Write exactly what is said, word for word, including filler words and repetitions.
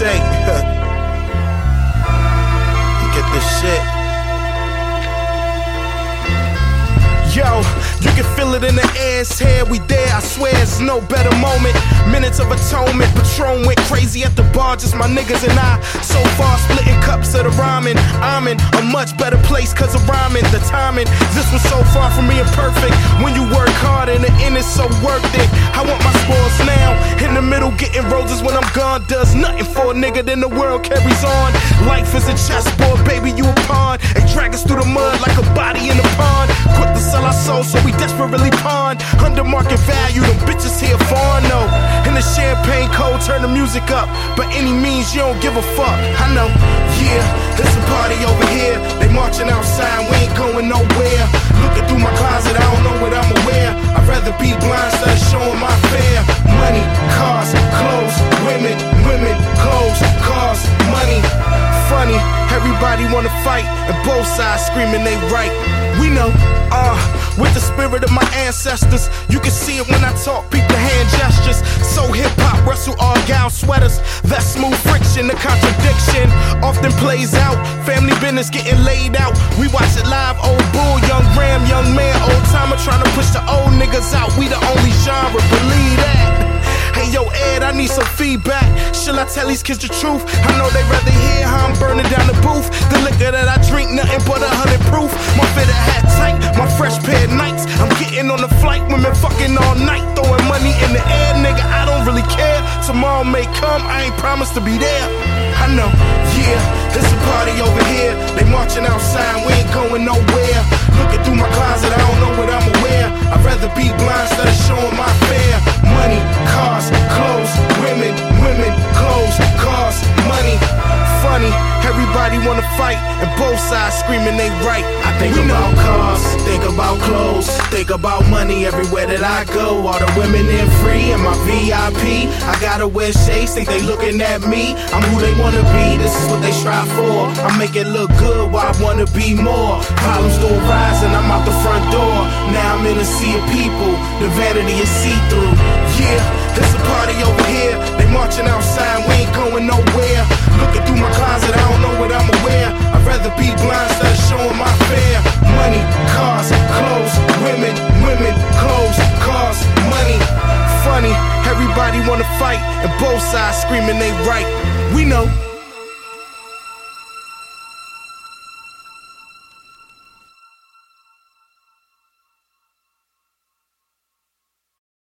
say? You get this shit. Yo, you can feel it in the air, it's here, we there, I swear it's no better moment. Minutes of atonement, Patron went crazy at the bar, just my niggas and I. So far, splitting cups of the rhyming. I'm in a much better place cause of rhyming. The timing, this was so far from being perfect. When you work hard and the end is so worth it. I want my spoils now, in the middle getting roses when I'm gone. Does nothing for a nigga, then the world carries on. Life is a chessboard, baby, you a pawn. They drag us through the mud like a body in a pond. Quick to sell our soul, so we desperately pawn. Under market value, them bitches here foreign, no. In the champagne cold, turn the music up. By any means, you don't give a fuck. I know, yeah, there's a party over here. They marching outside, we ain't going nowhere. Looking through my closet, I don't know what I'ma wear. I'd rather be blind instead of showing my fare. Money, cars, clothes, women, women, clothes, cars, money. Funny, everybody wanna fight, and both sides screaming they right. We know, uh, with the spirit of my ancestors. You can see it when I talk, peep the hand gestures. So hip-hop, Russell Argyle sweaters. That smooth friction, the contradiction often plays out. Family business getting laid out. We watch it live, old bull, young ram, young man, old timer trying to push the old niggas out. We the only genre, believe that. Hey yo, Ed, I need some feedback. Shall I tell these kids the truth? I know they rather hear how I'm burning down the booth. The liquor that I drink, nothing but a hundred proof. My fitted hat tight, my fresh pair of nights. I'm getting on the flight, women fucking all night. Throwing money in the air, nigga, I don't really care. Tomorrow may come, I ain't promised to be there. I know, yeah, there's a party over here. They marching outside, we ain't going nowhere. Looking through my closet, I don't know what I'ma wear. I'd rather be blind instead of showing my fare. Money, cars, clothes, women, women, clothes, cars, money. Funny, everybody wanna fight, and both sides screaming they right. I think we about know. Cars, think about clothes, think about money everywhere that I go. All the women in free and my V I P. I gotta wear shades, think they looking at me. I'm who they wanna be, this is what they strive for. I make it look good while I wanna be more. Problems still rising, I'm out the front door. Now I'm in a sea of people, the vanity is see-through. Yeah, there's a party over here. They marching outside, we ain't going nowhere. Looking through my closet, I don't know